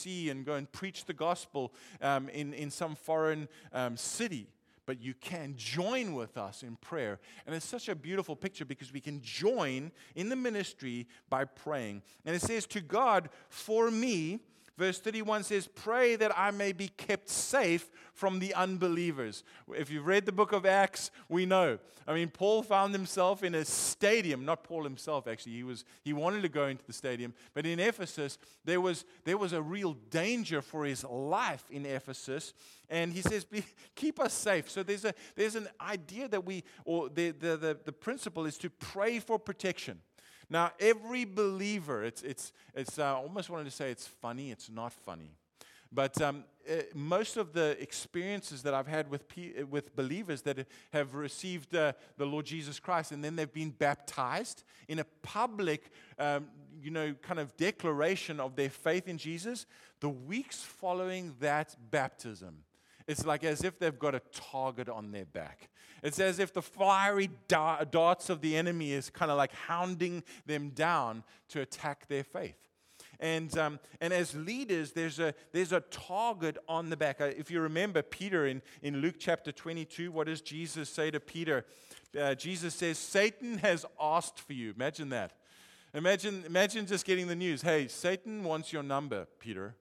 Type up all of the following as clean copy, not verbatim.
and go and preach the gospel in some foreign city. But you can join with us in prayer. And it's such a beautiful picture because we can join in the ministry by praying. And it says, to God, for me, verse 31 says, pray that I may be kept safe from the unbelievers. If you've read the book of Acts, we know. I mean, Paul found himself in a stadium. Not Paul himself, actually. He wanted to go into the stadium. But in Ephesus, there was a real danger for his life in Ephesus. And he says, keep us safe. So there's an idea that the principle is to pray for protection. Now, every believer, I almost wanted to say it's funny. It's not funny. But most of the experiences that I've had with believers that have received the Lord Jesus Christ, and then they've been baptized in a public, kind of declaration of their faith in Jesus, the weeks following that baptism, it's like as if they've got a target on their back. It's as if the fiery darts of the enemy is kind of like hounding them down to attack their faith. And as leaders, there's a target on the back. If you remember Peter in Luke chapter 22, what does Jesus say to Peter? Jesus says, Satan has asked for you. Imagine that. Imagine just getting the news. Hey, Satan wants your number, Peter,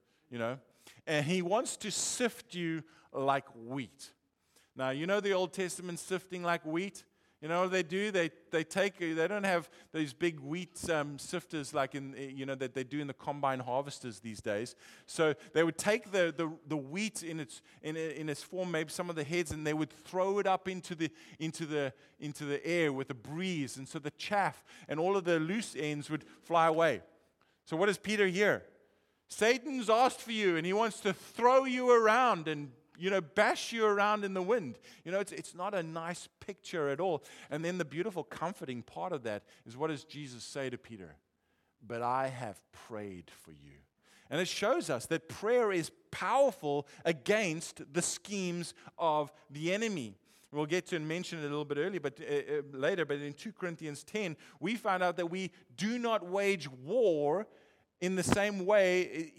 and he wants to sift you like wheat. Now, you know the Old Testament sifting like wheat? You know what they do? They don't have these big wheat sifters like that they do in the combine harvesters these days. So they would take the wheat in its form, maybe some of the heads, and they would throw it up into the air with a breeze, and so the chaff and all of the loose ends would fly away. So what does Peter hear? Satan's asked for you, and he wants to throw you around and bash you around in the wind. It's not a nice picture at all. And then the beautiful, comforting part of that is, what does Jesus say to Peter? But I have prayed for you. And it shows us that prayer is powerful against the schemes of the enemy. We'll get to and mention it a little bit later, but in 2 Corinthians 10, we find out that we do not wage war in the same way,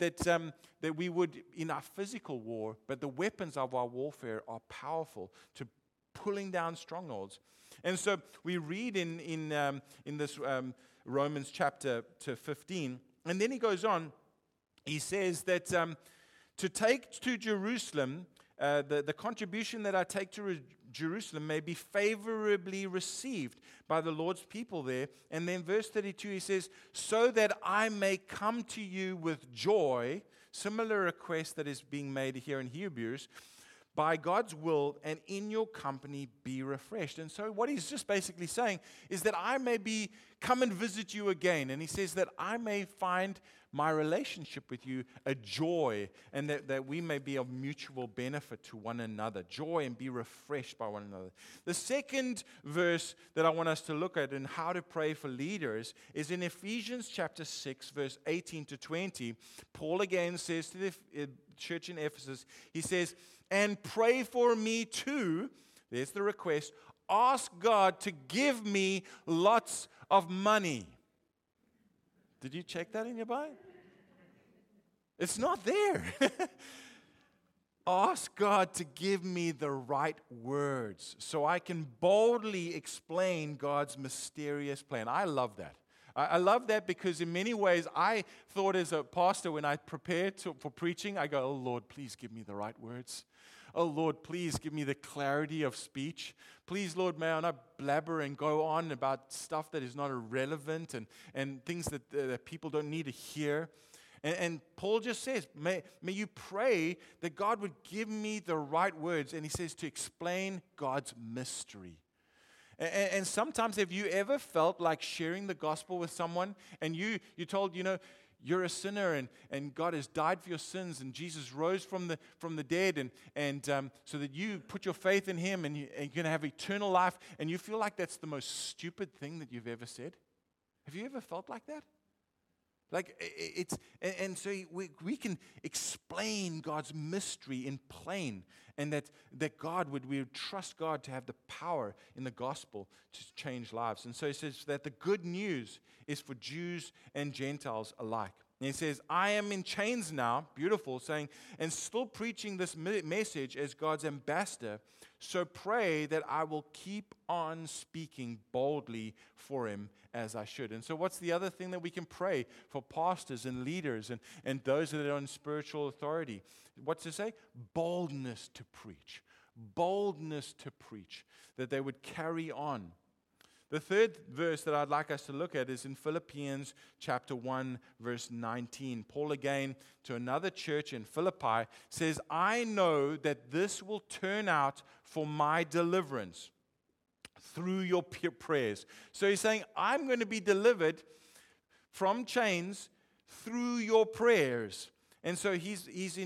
that we would in our physical war, but the weapons of our warfare are powerful to pulling down strongholds. And so we read in this Romans chapter 15, and then he goes on. He says that to take to Jerusalem, the contribution that I take to Jerusalem may be favorably received by the Lord's people there. And then verse 32, he says, so that I may come to you with joy, similar request that is being made here in Hebrews, by God's will, and in your company be refreshed. And so what he's just basically saying is that I may come and visit you again. And he says that I may find my relationship with you a joy, and that we may be of mutual benefit to one another. Joy, and be refreshed by one another. The second verse that I want us to look at in how to pray for leaders is in Ephesians chapter 6, verse 18 to 20. Paul again says to the church in Ephesus, he says, and pray for me too. There's the request. Ask God to give me lots of money. Did you check that in your Bible? It's not there. Ask God to give me the right words so I can boldly explain God's mysterious plan. I love that. I love that because in many ways I thought as a pastor when I prepared for preaching, I go, oh Lord, please give me the right words. Oh Lord, please give me the clarity of speech. Please, Lord, may I not blabber and go on about stuff that is not irrelevant and things that people don't need to hear. And Paul just says, may you pray that God would give me the right words. And he says to explain God's mystery. And sometimes have you ever felt like sharing the gospel with someone and you're told, you're a sinner and God has died for your sins and Jesus rose from the dead and so that you put your faith in Him and you're going to have eternal life, and you feel like that's the most stupid thing that you've ever said? Have you ever felt like that? Like and so we can explain God's mystery in plain, and that we would trust God to have the power in the gospel to change lives. And so he says that the good news is for Jews and Gentiles alike. And he says, I am in chains now, beautiful, saying, and still preaching this message as God's ambassador. So pray that I will keep on speaking boldly for him as I should. And so what's the other thing that we can pray for pastors and leaders and those that are in spiritual authority? What's it say? Boldness to preach. Boldness to preach, that they would carry on. The third verse that I'd like us to look at is in Philippians chapter 1, verse 19. Paul again to another church in Philippi says, I know that this will turn out for my deliverance through your prayers. So he's saying, I'm going to be delivered from chains through your prayers. And so he's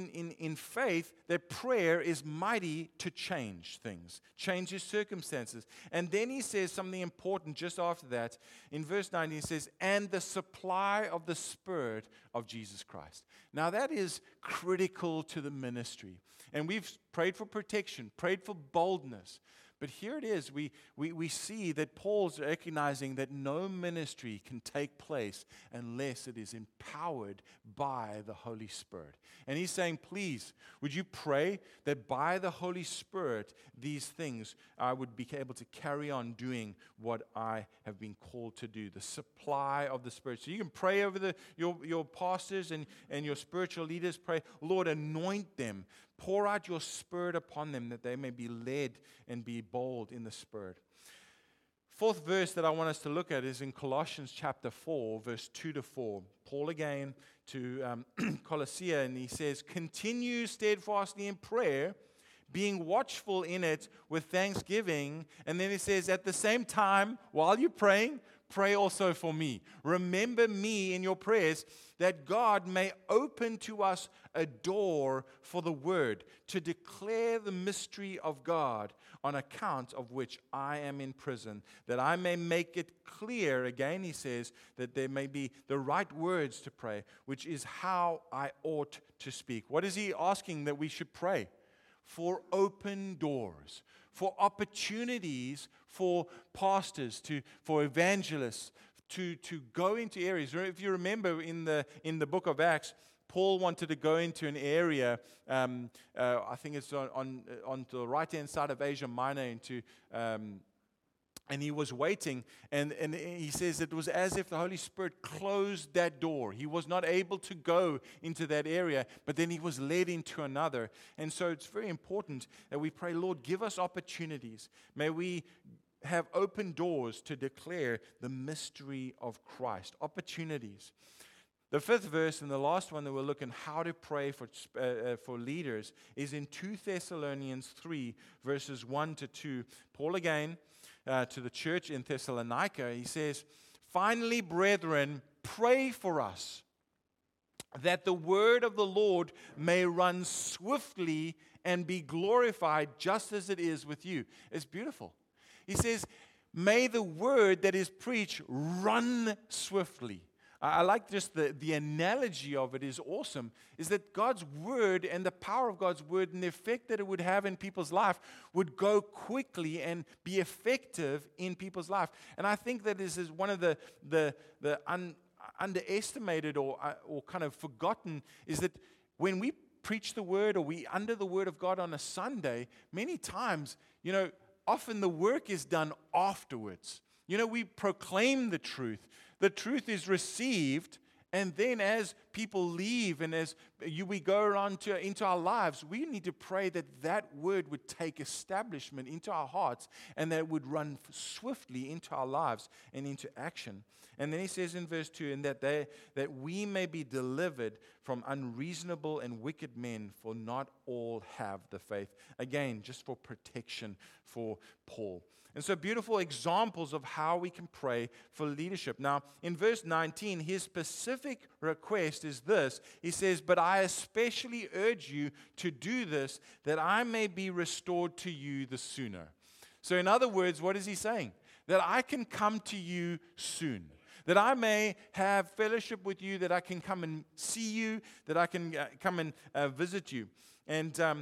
in faith that prayer is mighty to change things, change his circumstances. And then he says something important just after that. In verse 19, he says, and the supply of the Spirit of Jesus Christ. Now that is critical to the ministry. And we've prayed for protection, prayed for boldness. But here it is, we see that Paul's recognizing that no ministry can take place unless it is empowered by the Holy Spirit. And he's saying, please, would you pray that by the Holy Spirit, these things I would be able to carry on doing what I have been called to do, the supply of the Spirit. So you can pray over your pastors and your spiritual leaders, pray, Lord, anoint them. Pour out your Spirit upon them that they may be led and be bold in the Spirit. Fourth verse that I want us to look at is in Colossians chapter 4, verse 2 to 4. Paul again to Colossia, and he says, continue steadfastly in prayer, being watchful in it with thanksgiving. And then he says, at the same time, while you're praying, pray also for me. Remember me in your prayers, that God may open to us a door for the word, to declare the mystery of God, on account of which I am in prison, that I may make it clear, again he says, that there may be the right words to pray, which is how I ought to speak. What is he asking that we should pray? For open doors, for opportunities for pastors, for evangelists, to go into areas. If you remember in the book of Acts, Paul wanted to go into an area, I think it's on the right-hand side of Asia Minor, and he was waiting, and he says it was as if the Holy Spirit closed that door. He was not able to go into that area, but then he was led into another. And so it's very important that we pray, Lord, give us opportunities. May we have open doors to declare the mystery of Christ. Opportunities. The fifth verse and the last one that we'll look at how to pray for leaders is in 2 Thessalonians 3, verses 1 to 2. Paul again to the church in Thessalonica, he says, finally, brethren, pray for us, that the word of the Lord may run swiftly and be glorified just as it is with you. It's beautiful. He says, may the word that is preached run swiftly. I like just the analogy of it is awesome, is that God's word and the power of God's word and the effect that it would have in people's life would go quickly and be effective in people's life. And I think that this is one of the underestimated or kind of forgotten, is that when we preach the word or we under the word of God on a Sunday, many times, often the work is done afterwards. We proclaim the truth. The truth is received, and then as people leave and as we go around into our lives, we need to pray that that word would take establishment into our hearts and that it would run swiftly into our lives and into action. And then he says in verse 2, and that we may be delivered from unreasonable and wicked men, for not all have the faith. Again, just for protection for Paul. And so beautiful examples of how we can pray for leadership. Now, in verse 19, his specific request is this. He says, but I especially urge you to do this, that I may be restored to you the sooner. So in other words, what is he saying? That I can come to you soon. That I may have fellowship with you, that I can come and see you, that I can come and visit you. And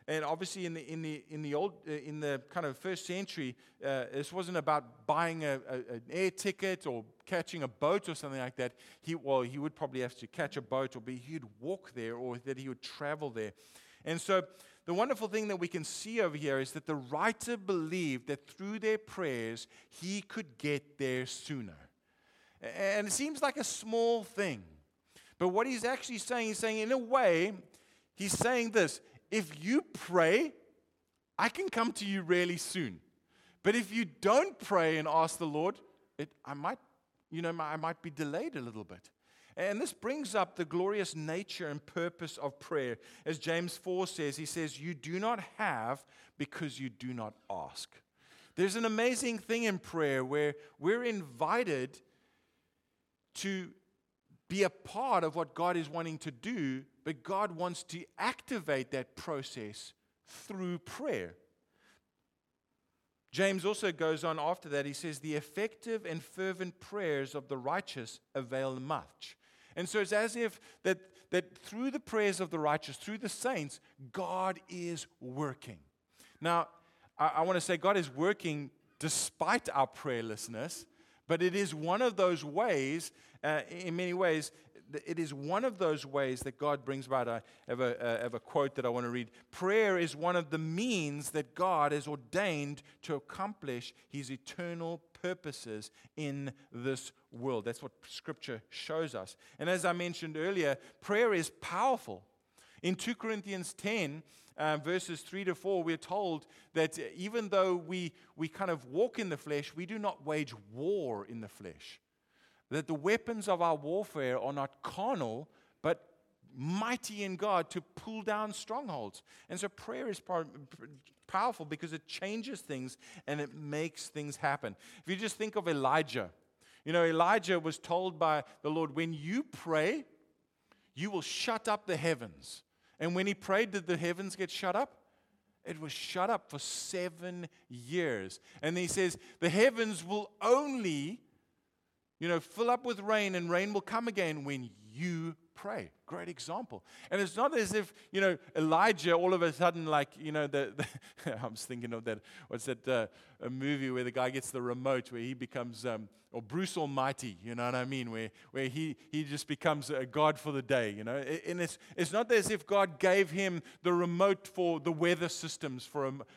And obviously, in the kind of first century, this wasn't about buying an air ticket or catching a boat or something like that. He would probably have to catch a boat, or he'd walk there, or that he would travel there. And so, the wonderful thing that we can see over here is that the writer believed that through their prayers, he could get there sooner. And it seems like a small thing, but what he's actually saying, in a way, he's saying this: if you pray, I can come to you really soon. But if you don't pray and ask the Lord, I might be delayed a little bit. And this brings up the glorious nature and purpose of prayer. As James 4 says, he says, you do not have because you do not ask. There's an amazing thing in prayer where we're invited to be a part of what God is wanting to do, but God wants to activate that process through prayer. James also goes on after that. He says, the effective and fervent prayers of the righteous avail much. And so it's as if that through the prayers of the righteous, through the saints, God is working. Now, I want to say God is working despite our prayerlessness, but it is one of those ways, in many ways, it is one of those ways that God brings about. I have a quote that I want to read. Prayer is one of the means that God has ordained to accomplish His eternal purposes in this world. That's what Scripture shows us. And as I mentioned earlier, prayer is powerful. In 2 Corinthians 10, verses 3 to 4, we're told that even though we kind of walk in the flesh, we do not wage war in the flesh. That the weapons of our warfare are not carnal, but mighty in God to pull down strongholds. And so prayer is powerful because it changes things and it makes things happen. If you just think of Elijah, Elijah was told by the Lord, when you pray, you will shut up the heavens. And when he prayed, did the heavens get shut up? It was shut up for 7 years. And he says, the heavens will only fill up with rain, and rain will come again when you pray. Great example. And it's not as if, Elijah all of a sudden, I was thinking of that, a movie where the guy gets the remote, where he becomes, or Bruce Almighty, you know what I mean, where he just becomes a God for the day, And it's not as if God gave him the remote for the weather systems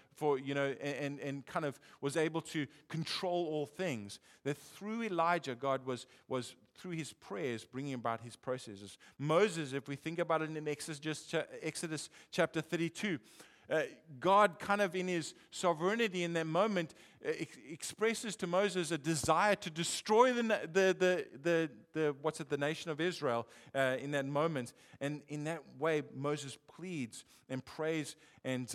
and kind of was able to control all things. That through Elijah, God was through his prayers bringing about his processes. Moses, if we think about it in Exodus chapter 32, God kind of in his sovereignty in that moment expresses to Moses a desire to destroy the nation of Israel in that moment. And in that way, Moses pleads and prays, and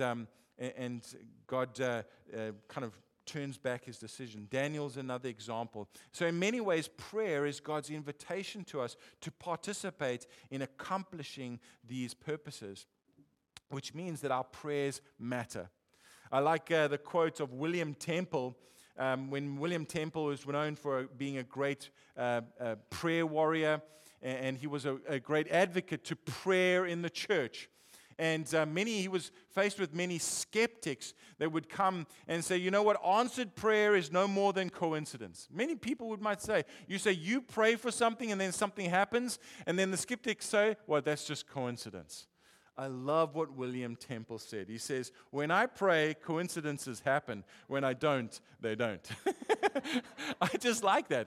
God kind of turns back his decision. Daniel's another example. So in many ways, prayer is God's invitation to us to participate in accomplishing these purposes, which means that our prayers matter. I like the quote of William Temple. When William Temple was known for being a great prayer warrior, and he was a great advocate to prayer in the church. And he was faced with many skeptics that would come and say, answered prayer is no more than coincidence. Many people might say, you pray for something and then something happens, and then the skeptics say, well, that's just coincidence. I love what William Temple said. He says, when I pray, coincidences happen. When I don't, they don't. I just like that,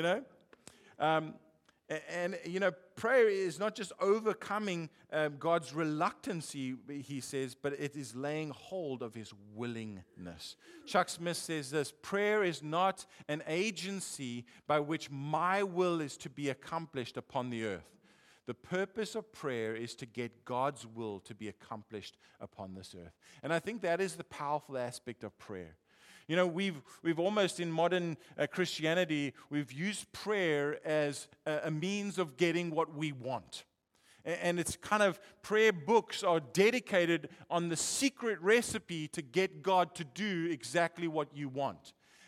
prayer is not just overcoming God's reluctancy, he says, but it is laying hold of his willingness. Chuck Smith says this: prayer is not an agency by which my will is to be accomplished upon the earth. The purpose of prayer is to get God's will to be accomplished upon this earth. And I think that is the powerful aspect of prayer. We've almost in modern Christianity, we've used prayer as a means of getting what we want. And it's kind of, prayer books are dedicated on the secret recipe to get God to do exactly what you want.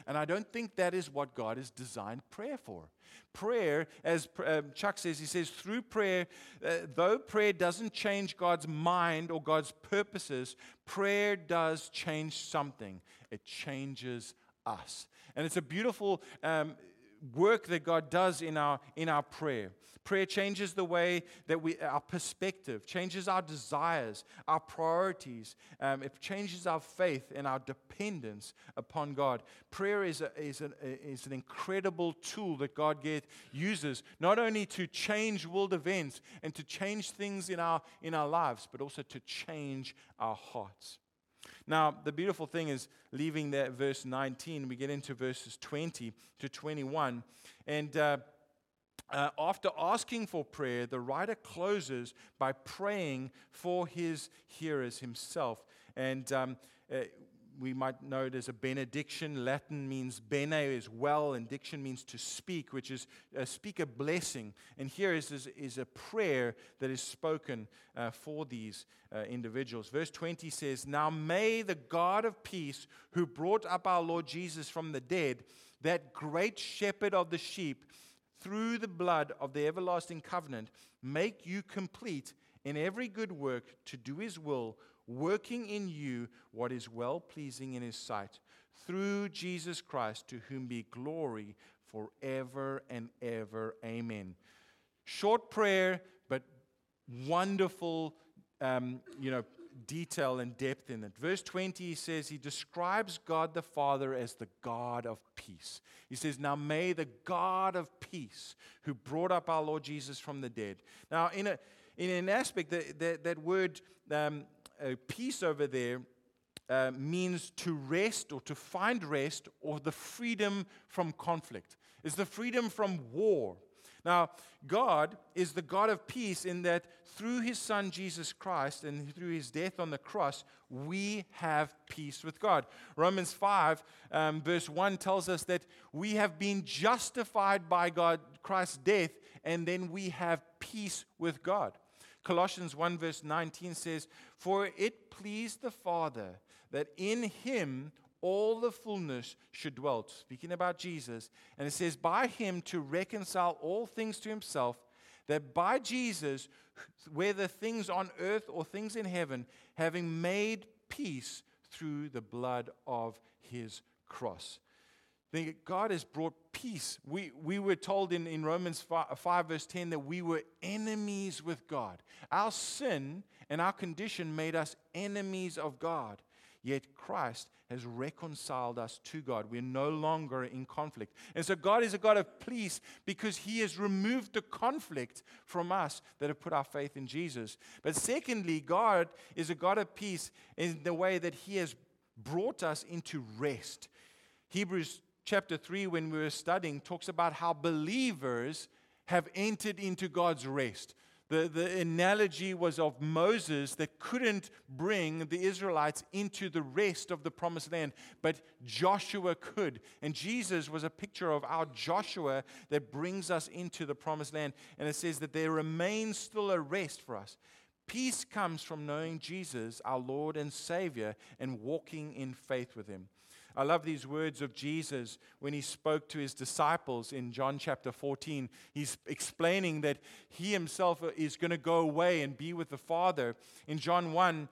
And I don't think that is what God has designed prayer for. Prayer, as Chuck says, he says, through prayer, though prayer doesn't change God's mind or God's purposes, prayer does change something. It changes us. And it's a beautiful work that God does in our prayer. Prayer changes the way that our perspective, changes our desires, our priorities. It changes our faith and our dependence upon God. Prayer is an incredible tool that God uses, not only to change world events and to change things in our lives, but also to change our hearts. Now, the beautiful thing is, leaving that verse 19, we get into verses 20 to 21. And after asking for prayer, the writer closes by praying for his hearers himself. And we might know it as a benediction. Latin means bene is well, and diction means to speak, which is speak a blessing. And here is a prayer that is spoken for these individuals. Verse 20 says, "Now may the God of peace, who brought up our Lord Jesus from the dead, that great shepherd of the sheep, through the blood of the everlasting covenant, make you complete in every good work to do his will, working in you what is well-pleasing in his sight, through Jesus Christ, to whom be glory forever and ever. Amen." Short prayer, but wonderful, detail and depth in it. Verse 20 says he describes God the Father as the God of peace. He says, "Now may the God of peace, who brought up our Lord Jesus from the dead." Now, in an aspect, that word peace over there means to rest or to find rest, or the freedom from conflict. It's the freedom from war. Now, God is the God of peace in that through his Son, Jesus Christ, and through his death on the cross, we have peace with God. Romans 5, verse 1 tells us that we have been justified by Christ's death, and then we have peace with God. Colossians 1, verse 19 says, "For it pleased the Father that in him all the fullness should dwell," speaking about Jesus. And it says, "By him to reconcile all things to himself, that by Jesus, whether things on earth or things in heaven, having made peace through the blood of his cross." God has brought peace. We were told in Romans 5 verse 10 that we were enemies with God. Our sin and our condition made us enemies of God. Yet Christ has reconciled us to God. We're no longer in conflict. And so God is a God of peace because he has removed the conflict from us that have put our faith in Jesus. But secondly, God is a God of peace in the way that he has brought us into rest. Hebrews chapter 3, when we were studying, talks about how believers have entered into God's rest. The analogy was of Moses that couldn't bring the Israelites into the rest of the promised land, but Joshua could. And Jesus was a picture of our Joshua that brings us into the promised land. And it says that there remains still a rest for us. Peace comes from knowing Jesus, our Lord and Savior, and walking in faith with him. I love these words of Jesus when he spoke to his disciples in John chapter 14. He's explaining that he himself is going to go away and be with the Father. In John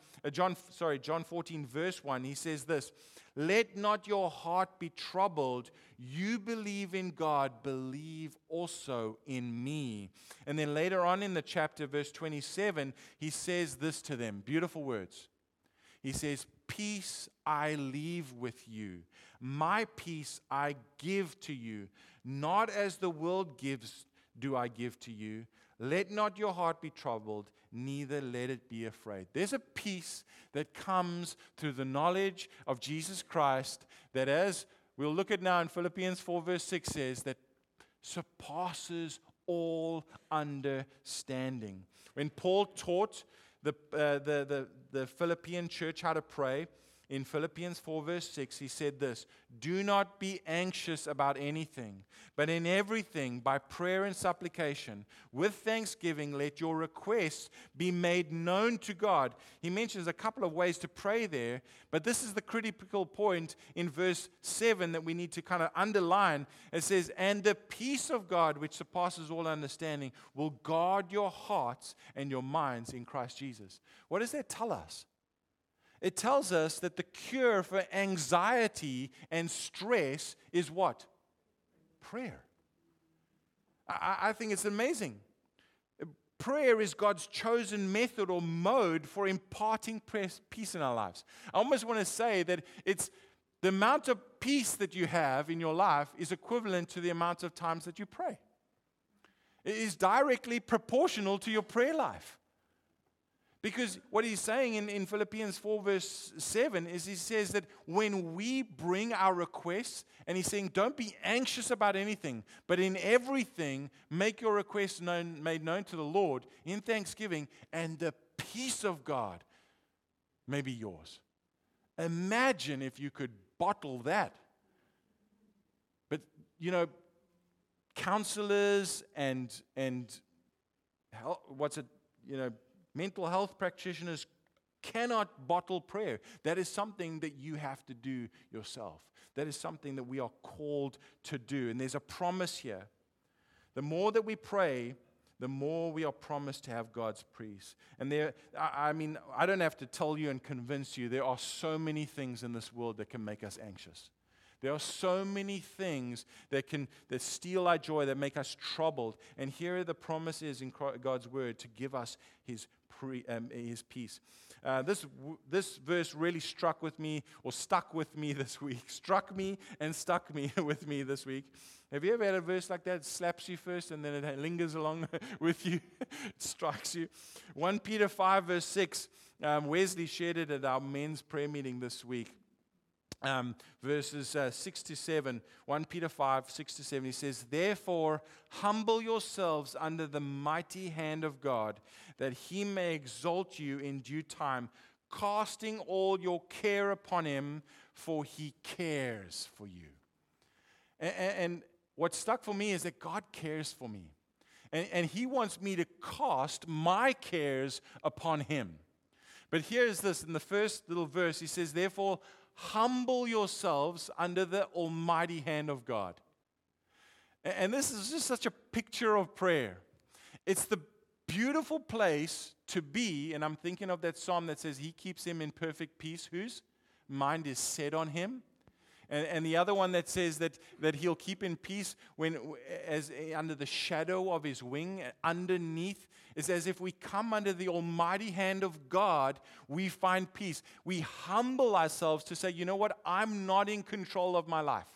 14 verse 1, he says this, "Let not your heart be troubled. You believe in God, believe also in me." And then later on in the chapter, verse 27, he says this to them. Beautiful words. He says, "Peace I leave with you. My peace I give to you. Not as the world gives do I give to you. Let not your heart be troubled, neither let it be afraid." There's a peace that comes through the knowledge of Jesus Christ that, as we'll look at now in Philippians 4 verse 6 says, that surpasses all understanding. When Paul taught the Philippian church how to pray, in Philippians 4 verse 6, he said this, "Do not be anxious about anything, but in everything, by prayer and supplication, with thanksgiving, let your requests be made known to God." He mentions a couple of ways to pray there, but this is the critical point in verse 7 that we need to kind of underline. It says, "And the peace of God, which surpasses all understanding, will guard your hearts and your minds in Christ Jesus." What does that tell us? It tells us that the cure for anxiety and stress is what? Prayer. I think it's amazing. Prayer is God's chosen method or mode for imparting peace in our lives. I almost want to say that it's the amount of peace that you have in your life is equivalent to the amount of times that you pray. It is directly proportional to your prayer life. Because what he's saying in Philippians 4 verse 7 is he says that when we bring our requests, and he's saying don't be anxious about anything, but in everything make your requests made known to the Lord in thanksgiving, and the peace of God may be yours. Imagine if you could bottle that. But, counselors and mental health practitioners cannot bottle prayer. That is something that you have to do yourself. That is something that we are called to do. And there's a promise here. The more that we pray, the more we are promised to have God's peace. And I don't have to tell you and convince you, there are so many things in this world that can make us anxious. There are so many things that steal our joy, that make us troubled. And here are the promises in God's word to give us His peace. This verse really stuck with me this week. Struck me and stuck me with me this week. Have you ever had a verse like that? It slaps you first and then it lingers along with you. It strikes you. 1 Peter 5 verse 6. Wesley shared it at our men's prayer meeting this week. Verses 6 to 7, 1 Peter 5, 6 to 7, he says, "Therefore, humble yourselves under the mighty hand of God, that He may exalt you in due time, casting all your care upon Him, for He cares for you." And what stuck for me is that God cares for me. And He wants me to cast my cares upon Him. But here's this, in the first little verse, he says, "Therefore, humble yourselves under the almighty hand of God." And this is just such a picture of prayer. It's the beautiful place to be, and I'm thinking of that psalm that says, "He keeps him in perfect peace, whose mind is set on Him." And the other one that says that He'll keep in peace as under the shadow of His wing, underneath. It's as if we come under the almighty hand of God, we find peace. We humble ourselves to say, you know what? I'm not in control of my life.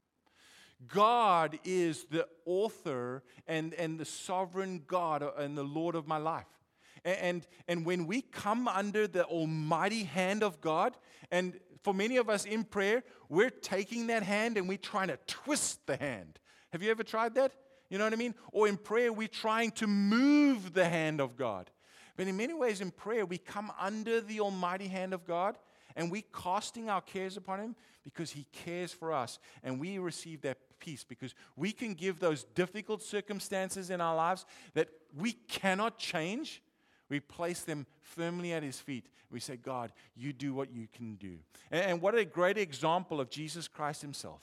God is the author and the sovereign God and the Lord of my life. And when we come under the almighty hand of God, and for many of us in prayer, we're taking that hand and we're trying to twist the hand. Have you ever tried that? You know what I mean? Or in prayer, we're trying to move the hand of God. But in many ways in prayer, we come under the almighty hand of God and we're casting our cares upon Him because He cares for us. And we receive that peace because we can give those difficult circumstances in our lives that we cannot change. We place them firmly at His feet. We say, God, you do what you can do. And what a great example of Jesus Christ Himself.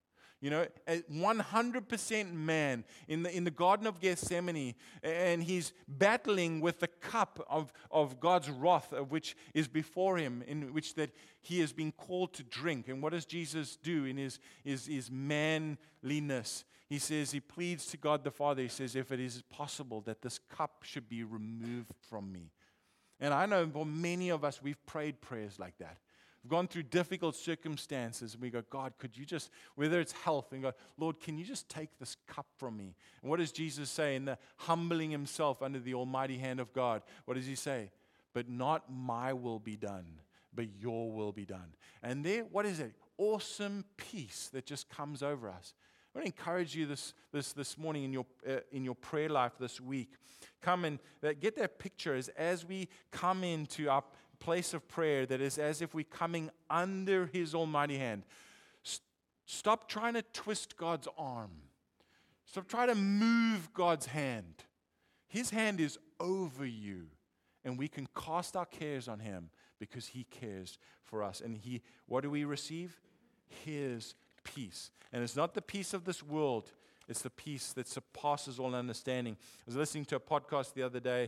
100% man in the Garden of Gethsemane, and He's battling with the cup of God's wrath, of which is before Him, in which that He has been called to drink. And what does Jesus do in his manliness? He says, He pleads to God the Father. He says, if it is possible that this cup should be removed from me. And I know for many of us, we've prayed prayers like that. We've gone through difficult circumstances, and we go, God, could you just, whether it's health, and go, Lord, can you just take this cup from me? And what does Jesus say in the humbling Himself under the almighty hand of God? What does He say? But not my will be done, but your will be done. And there, what is it? Awesome peace that just comes over us. I want to encourage you this morning in your prayer life this week. Come and get that picture as we come into our place of prayer, that is as if we're coming under His almighty hand. Stop trying to twist God's arm. Stop trying to move God's hand. His hand is over you, and we can cast our cares on Him because He cares for us. And what do we receive? His peace. And it's not the peace of this world. It's the peace that surpasses all understanding. I was listening to a podcast the other day.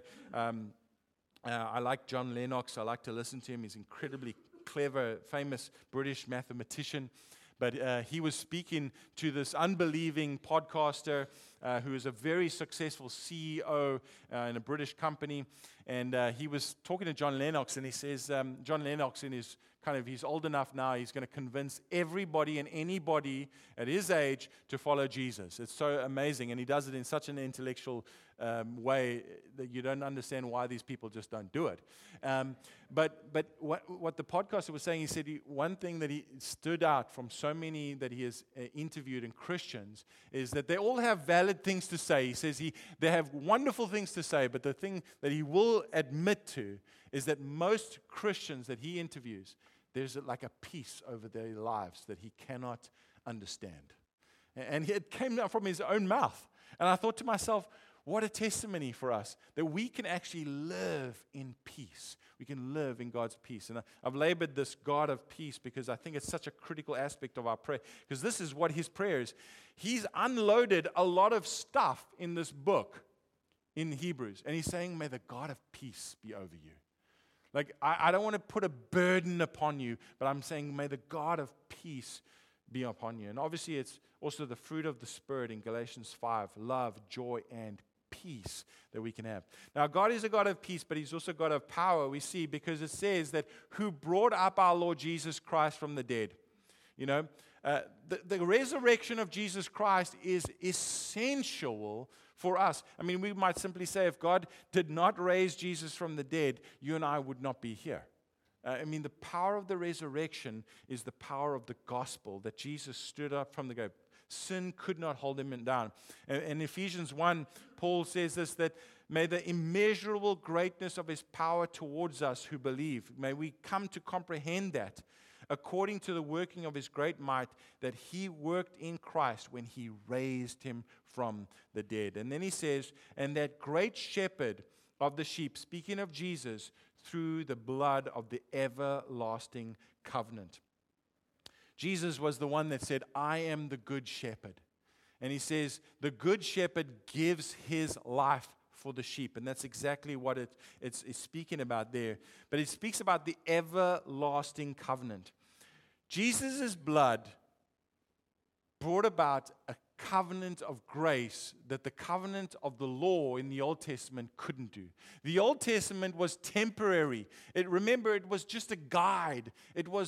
I like John Lennox. I like to listen to him. He's incredibly clever, famous British mathematician. But he was speaking to this unbelieving podcaster who is a very successful CEO in a British company. And he was talking to John Lennox, and he says, John Lennox, he's old enough now, he's going to convince everybody and anybody at his age to follow Jesus. It's so amazing. And he does it in such an intellectual way that you don't understand why these people just don't do it. But what the podcaster was saying, he said one thing that he stood out from so many that he has interviewed in Christians is that they all have valid things to say. He says they have wonderful things to say, but the thing that he will admit to is that most Christians that he interviews, there's like a peace over their lives that he cannot understand. And it came out from his own mouth. And I thought to myself, what a testimony for us that we can actually live in peace. We can live in God's peace. And I've labored this God of peace because I think it's such a critical aspect of our prayer. Because this is what his prayer is. He's unloaded a lot of stuff in this book in Hebrews. And he's saying, may the God of peace be over you. Like, I don't want to put a burden upon you, but I'm saying, may the God of peace be upon you. And obviously, it's also the fruit of the Spirit in Galatians 5, love, joy, and peace that we can have. Now, God is a God of peace, but He's also a God of power, we see, because it says that who brought up our Lord Jesus Christ from the dead. You know, the resurrection of Jesus Christ is essential for us. I mean, we might simply say if God did not raise Jesus from the dead, you and I would not be here. The power of the resurrection is the power of the gospel, that Jesus stood up from the grave. Sin could not hold him down. In Ephesians 1, Paul says this, that may the immeasurable greatness of His power towards us who believe, may we come to comprehend that, according to the working of His great might, that He worked in Christ when He raised Him from the dead. And then he says, and that great shepherd of the sheep, speaking of Jesus, through the blood of the everlasting covenant. Jesus was the one that said, I am the good shepherd. And he says, the good shepherd gives his life for the sheep. And that's exactly what it's speaking about there. But it speaks about the everlasting covenant. Jesus' blood brought about a covenant of grace that the covenant of the law in the Old Testament couldn't do. The Old Testament was temporary. Remember, it was just a guide. It was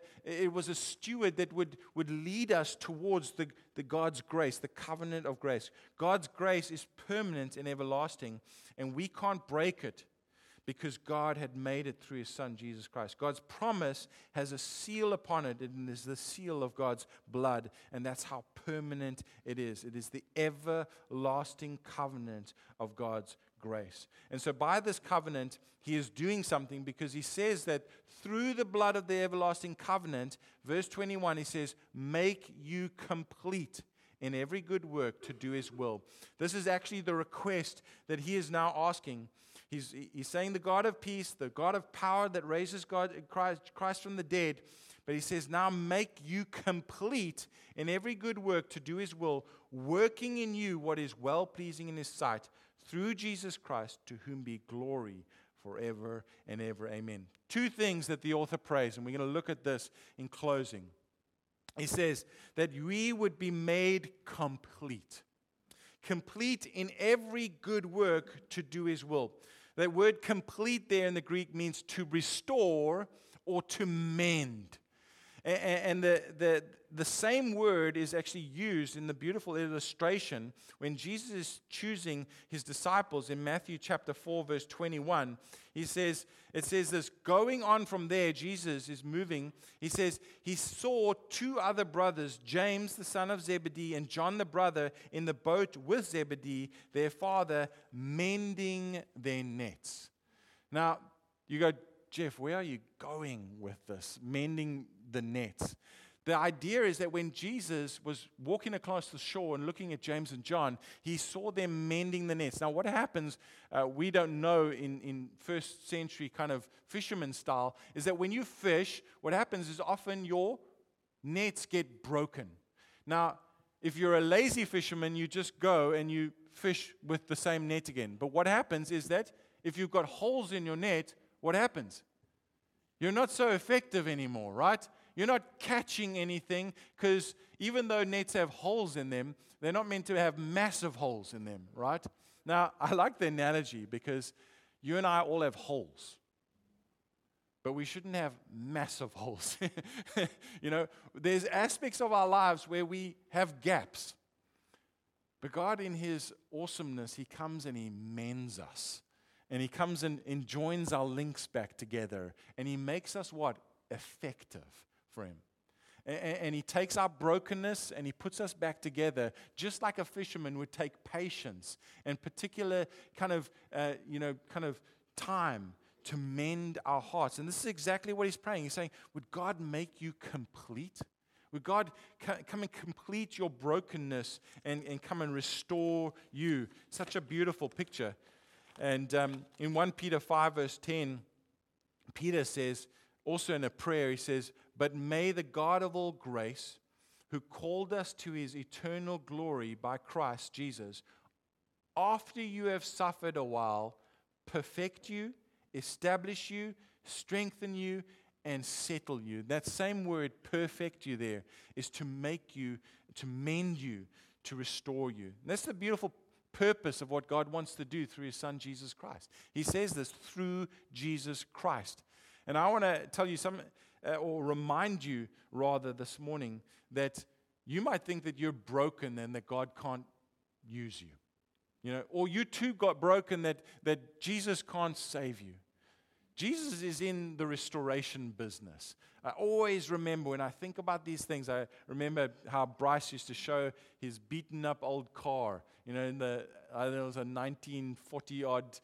a steward that would lead us towards the God's grace, the covenant of grace. God's grace is permanent and everlasting, and we can't break it, because God had made it through His Son, Jesus Christ. God's promise has a seal upon it, and it is the seal of God's blood, and that's how permanent it is. It is the everlasting covenant of God's grace. And so by this covenant, He is doing something, because He says that through the blood of the everlasting covenant, verse 21, He says, make you complete in every good work to do His will. This is actually the request that He is now asking. He's saying the God of peace, the God of power that raises Christ from the dead. But He says, now make you complete in every good work to do His will, working in you what is well-pleasing in His sight, through Jesus Christ, to whom be glory forever and ever. Amen. Two things that the author prays, and we're going to look at this in closing. He says that we would be made complete. Complete in every good work to do His will. That word complete there in the Greek means to restore or to mend. And the same word is actually used in the beautiful illustration when Jesus is choosing his disciples in Matthew chapter 4, verse 21. It says this, going on from there, Jesus is moving. He says, he saw two other brothers, James, the son of Zebedee, and John, the brother, in the boat with Zebedee, their father, mending their nets. Now, you go, Jeff, where are you going with this? Mending the nets. The idea is that when Jesus was walking across the shore and looking at James and John, he saw them mending the nets. Now, what happens, we don't know in first century kind of fisherman style, is that when you fish, what happens is often your nets get broken. Now, if you're a lazy fisherman, you just go and you fish with the same net again. But what happens is that if you've got holes in your net, what happens? You're not so effective anymore, right? You're not catching anything because even though nets have holes in them, they're not meant to have massive holes in them, right? Now, I like the analogy because you and I all have holes, but we shouldn't have massive holes. There's aspects of our lives where we have gaps, but God in his awesomeness, he comes and he mends us. And he comes and joins our links back together. And he makes us what? Effective for him. And he takes our brokenness and he puts us back together, just like a fisherman would take patience and particular kind of time to mend our hearts. And this is exactly what he's praying. He's saying, would God make you complete? Would God come and complete your brokenness and come and restore you? Such a beautiful picture. And in 1 Peter 5, verse 10, Peter says, also in a prayer, he says, but may the God of all grace, who called us to his eternal glory by Christ Jesus, after you have suffered a while, perfect you, establish you, strengthen you, and settle you. That same word, perfect you there, is to make you, to mend you, to restore you. And that's the beautiful purpose of what God wants to do through his son, Jesus Christ. He says this, through Jesus Christ. And I want to tell you or remind you rather this morning that you might think that you're broken and that God can't use you. Or you too got broken that Jesus can't save you. Jesus is in the restoration business. I always remember when I think about these things, I remember how Bryce used to show his beaten up old car, in it was a 1940 odd,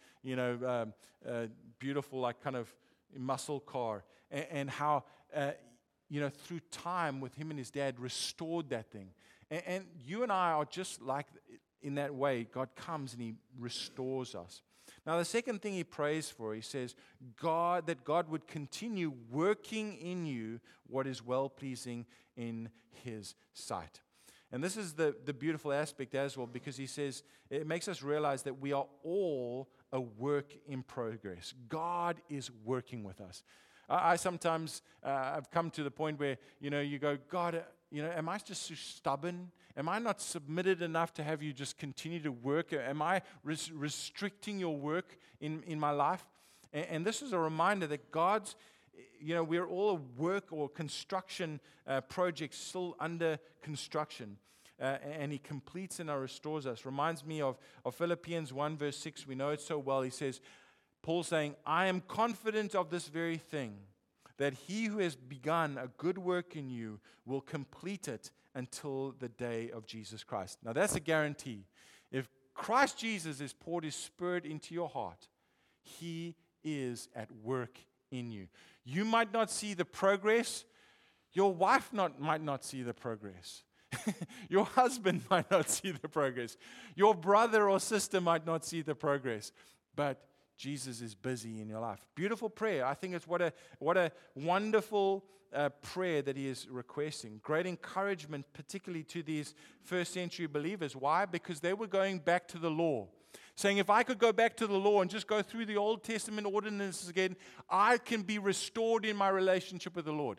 beautiful, like kind of muscle car, and how, through time with him and his dad restored that thing. And you and I are just like in that way. God comes and he restores us. Now, the second thing he prays for, he says, that God would continue working in you what is well-pleasing in his sight. And this is the beautiful aspect as well, because he says, it makes us realize that we are all a work in progress. God is working with us. I sometimes, I've come to the point where, you go, God, am I just so stubborn? Am I not submitted enough to have you just continue to work? Am I restricting your work in my life? And this is a reminder that God's, we're all a work or construction project still under construction. And he completes and restores us. Reminds me of Philippians 1 verse 6. We know it so well. He says, Paul saying, I am confident of this very thing, that he who has begun a good work in you will complete it until the day of Jesus Christ. Now that's a guarantee. If Christ Jesus has poured his Spirit into your heart, he is at work in you. You might not see the progress. Your wife might not see the progress. Your husband might not see the progress. Your brother or sister might not see the progress. But Jesus is busy in your life. Beautiful prayer. I think it's what a wonderful prayer that he is requesting. Great encouragement, particularly to these first century believers. Why? Because they were going back to the law. Saying, if I could go back to the law and just go through the Old Testament ordinances again, I can be restored in my relationship with the Lord.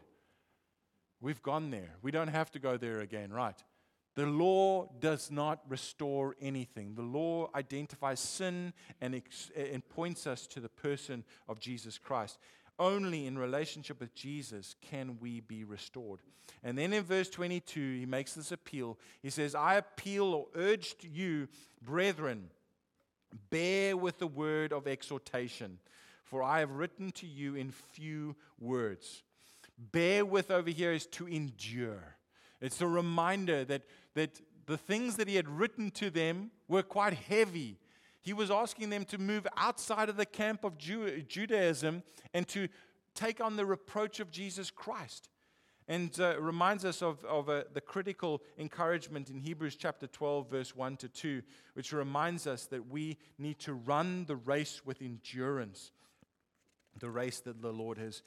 We've gone there. We don't have to go there again, right? The law does not restore anything. The law identifies sin and points us to the person of Jesus Christ. Only in relationship with Jesus can we be restored. And then in verse 22, he makes this appeal. He says, I appeal or urge to you, brethren, bear with the word of exhortation, for I have written to you in few words. Bear with over here is to endure. It's a reminder that the things that he had written to them were quite heavy. He was asking them to move outside of the camp of Judaism and to take on the reproach of Jesus Christ. And reminds us of the critical encouragement in Hebrews chapter 12, verse 1 to 2, which reminds us that we need to run the race with endurance, the race that the Lord has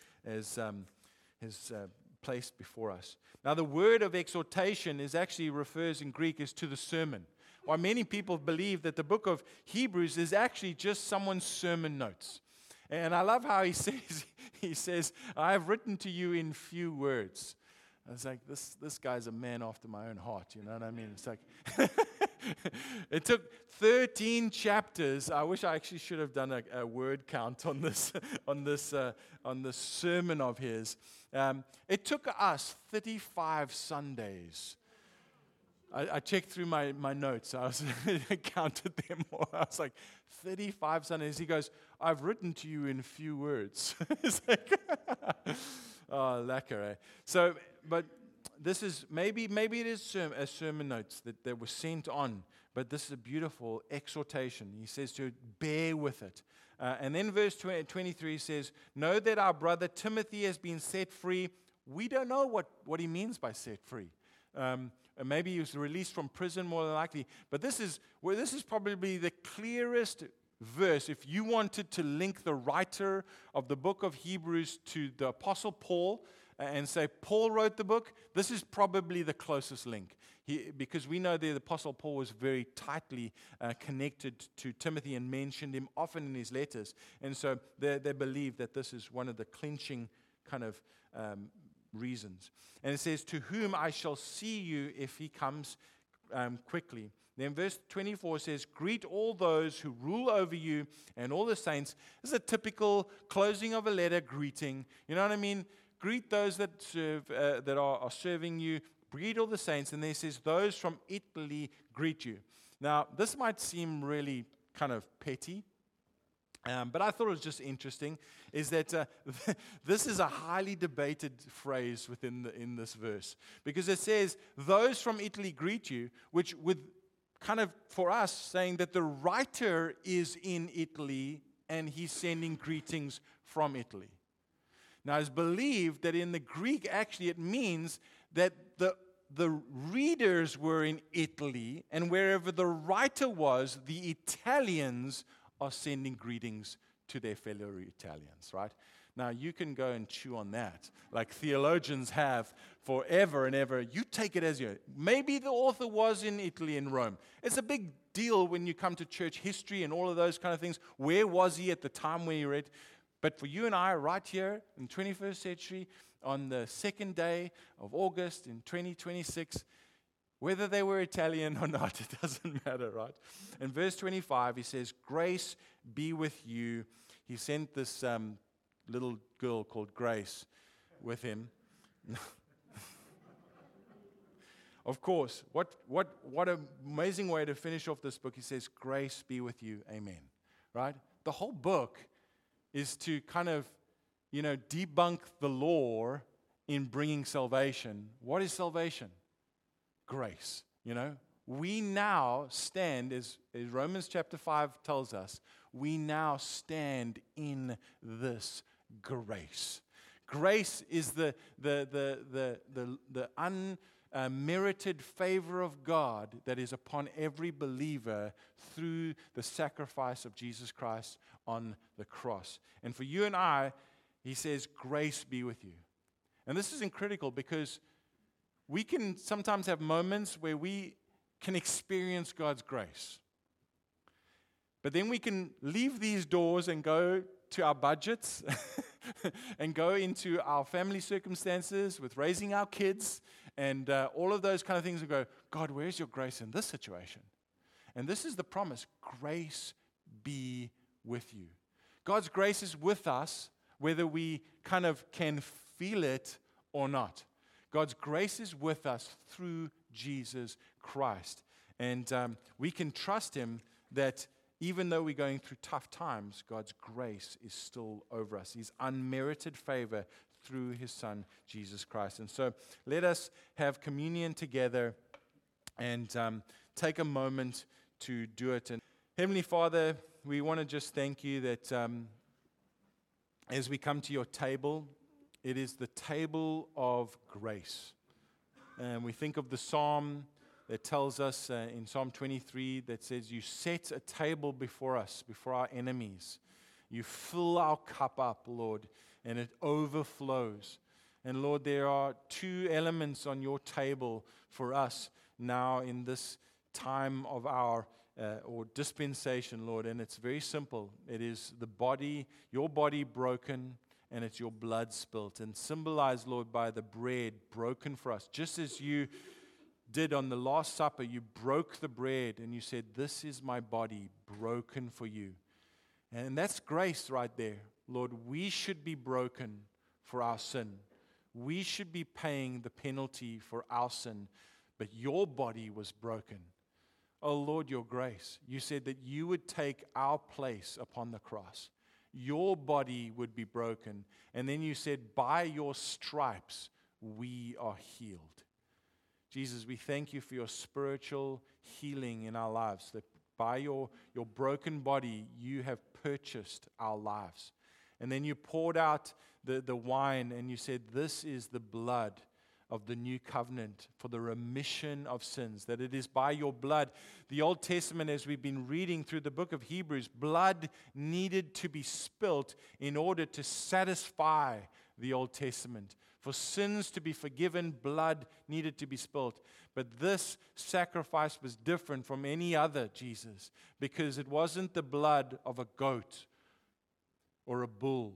placed before us. Now, the word of exhortation actually refers in Greek is to the sermon. While many people believe that the book of Hebrews is actually just someone's sermon notes. And I love how he says, I have written to you in few words. I was like, this guy's a man after my own heart, you know what I mean? It's like, it took 13 chapters. I wish I actually should have done a word count on this sermon of his. It took us 35 Sundays. I checked through my notes. I counted them all. I was like, 35 Sundays. He goes, I've written to you in few words. It's like, oh, lacquer, eh? So, but this is, maybe it is a sermon notes that were sent on, but this is a beautiful exhortation. He says to bear with it. And then verse 23 says, know that our brother Timothy has been set free. We don't know what he means by set free. Maybe he was released from prison, more than likely. But this is probably the clearest verse. If you wanted to link the writer of the book of Hebrews to the Apostle Paul and say Paul wrote the book, this is probably the closest link. Because we know the Apostle Paul was very tightly connected to Timothy and mentioned him often in his letters. And so they believe that this is one of the clinching kind of reasons. And it says, to whom I shall see you if he comes quickly. Then verse 24 says, greet all those who rule over you and all the saints. This is a typical closing of a letter greeting. You know what I mean? Greet those that serve, that are serving you. Greet all the saints. And then it says, those from Italy greet you. Now, this might seem really kind of petty. But I thought it was just interesting, is that this is a highly debated phrase in this verse. Because it says, those from Italy greet you, which would kind of, for us, saying that the writer is in Italy and he's sending greetings from Italy. Now, it's believed that in the Greek, actually, it means that the readers were in Italy, and wherever the writer was, the Italians are sending greetings to their fellow Italians, right? Now, you can go and chew on that, like theologians have forever and ever. You take it as maybe the author was in Italy and Rome. It's a big deal when you come to church history and all of those kind of things. Where was he at the time when he read? But for you and I, right here in the 21st century, on the second day of August in 2026, whether they were Italian or not, it doesn't matter, right? In verse 25, he says, grace be with you. He sent this little girl called Grace with him. Of course, what an amazing way to finish off this book. He says, grace be with you, amen, right? The whole book is to kind of, debunk the law in bringing salvation. What is salvation? Grace, We now stand, as Romans chapter 5 tells us, we now stand in this grace. Grace is the unmerited favor of God that is upon every believer through the sacrifice of Jesus Christ on the cross. And for you and I, he says, grace be with you. And this is critical because we can sometimes have moments where we can experience God's grace. But then we can leave these doors and go to our budgets and go into our family circumstances with raising our kids and all of those kind of things and go, God, where's your grace in this situation? And this is the promise, grace be with you. God's grace is with us whether we kind of can feel it or not. God's grace is with us through Jesus Christ. And we can trust Him that even though we're going through tough times, God's grace is still over us. His unmerited favor through His Son, Jesus Christ. And so let us have communion together and take a moment to do it. And Heavenly Father, we want to just thank You that as we come to Your table, it is the table of grace. And we think of the psalm that tells us in Psalm 23 that says, You set a table before us, before our enemies. You fill our cup up, Lord, and it overflows. And Lord, there are two elements on Your table for us now in this time of our or dispensation, Lord, and it's very simple. It is the body, Your body broken, and it's Your blood spilt, and symbolized, Lord, by the bread broken for us. Just as You did on the Last Supper, You broke the bread and You said, This is my body broken for you. And that's grace right there. Lord, we should be broken for our sin. We should be paying the penalty for our sin, but Your body was broken. Oh Lord, Your grace. You said that You would take our place upon the cross. Your body would be broken. And then You said, by Your stripes, we are healed. Jesus, we thank You for Your spiritual healing in our lives, that by your broken body, You have purchased our lives. And then You poured out the wine and You said, this is the blood of the new covenant for the remission of sins, that it is by Your blood. The Old Testament, as we've been reading through the book of Hebrews, blood needed to be spilt in order to satisfy the Old Testament. For sins to be forgiven, blood needed to be spilt. But this sacrifice was different from any other, Jesus, because it wasn't the blood of a goat or a bull.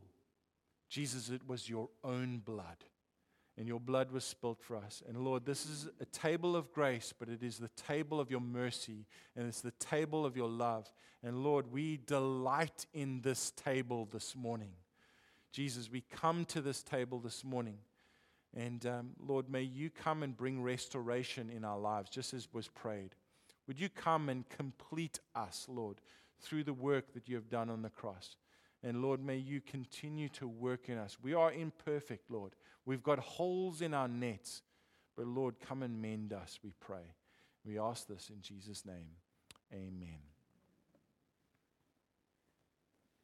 Jesus, it was Your own blood. And Your blood was spilt for us. And Lord, this is a table of grace, but it is the table of Your mercy, and it's the table of Your love. And Lord, we delight in this table this morning. Jesus, we come to this table this morning. And Lord, may You come and bring restoration in our lives, just as was prayed. Would You come and complete us, Lord, through the work that You have done on the cross. And Lord, may You continue to work in us. We are imperfect, Lord. We've got holes in our nets. But Lord, come and mend us, we pray. We ask this in Jesus' name. Amen.